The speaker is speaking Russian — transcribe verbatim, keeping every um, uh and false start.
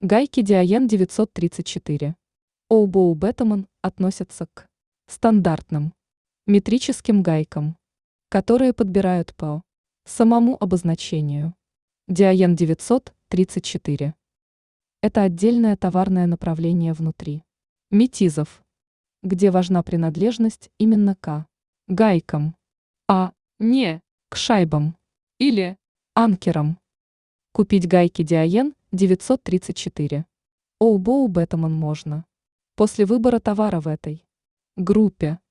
Гайки Диаен девятьсот тридцать четыре. Оубоу Бетамон относятся к стандартным метрическим гайкам, которые подбирают по самому обозначению. Диаен девятьсот тридцать четыре. Это отдельное товарное направление внутри метизов, где важна принадлежность именно к гайкам, а не к шайбам или анкерам. Купить гайки Диаен девятьсот тридцать четыре. Оубоу Бетамон можно после выбора товара в этой группе.